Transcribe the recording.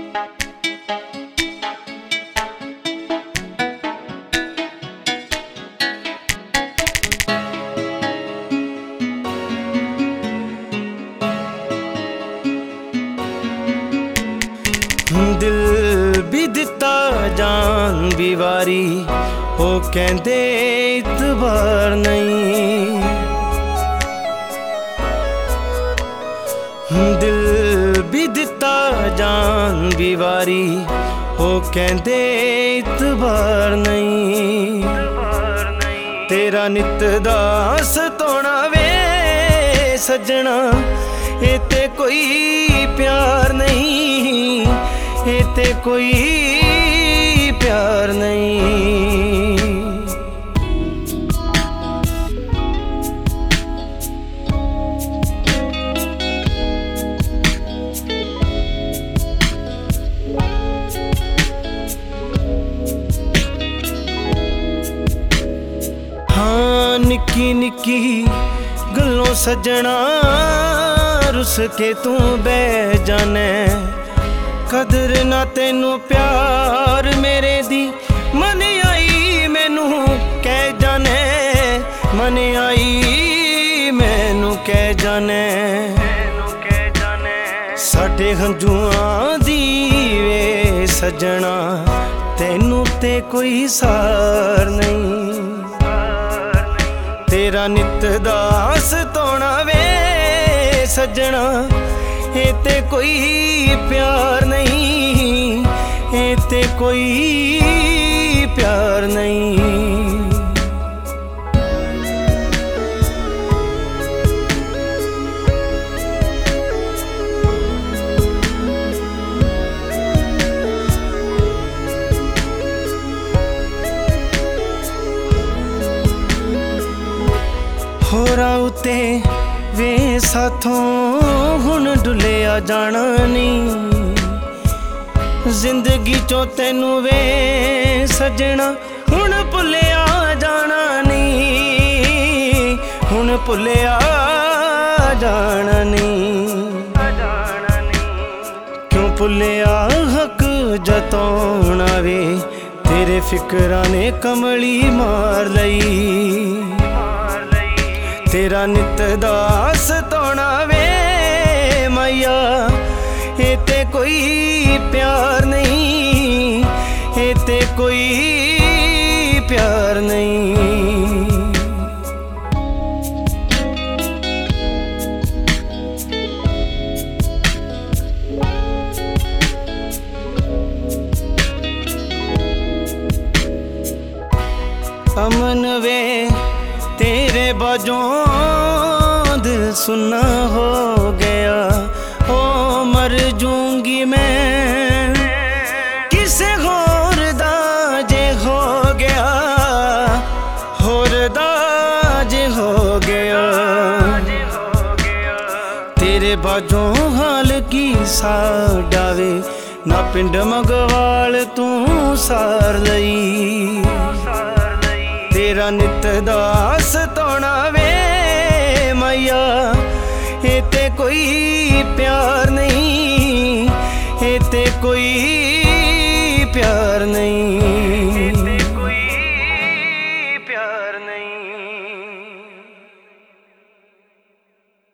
दिल भी दिता जान भी वारी वो कहंदे इतबार नहीं। दिल भी दिता जान भी वारी वो कहंदे इतबार नहीं। तेरा नित दास तोड़ा वे सजना ये ते कोई प्यार नहीं, ये ते कोई प्यार नहीं। हाँ निक्की निक्की गल्लों सजना रुस के तू बह जाने। कदर ना तेनू प्यार मेरे दी मन आई मैनू कह जाने। मन आई मैनू कह जाने। साडे हंजुआं दी वे सजना तेनू ते कोई सार नहीं। तेरा नित दास तोड़ा वे सजना ये ते कोई प्यार नहीं, ये ते कोई प्यार नहीं। होरा उते वे साथों हुण डुलिया जाना नहीं। जिंदगी चो तेनू वे सजना हुण भुलिया जाना नहीं। हुण भुलिया जाना नहीं। क्यों भुलिया हक जताउणा वे तेरे फिकरां ने कमली मार लई। तेरा नित दास तोड़ा वे मैया ये ते कोई प्यार नहीं, ये ते कोई प्यार नहीं। अमन वे तेरे बाजों दिल सुना हो गया। ओ मर जूंगी मैं किसे होर दा जे हो गया। होर दा जे हो गया। तेरे बाजों हाल की सा डावे ना पिंड मगवाल तू सार लई। तेरा नित दास तोड़ा वे मैया ये ते कोई प्यार नहीं, ये ते कोई प्यार नहीं।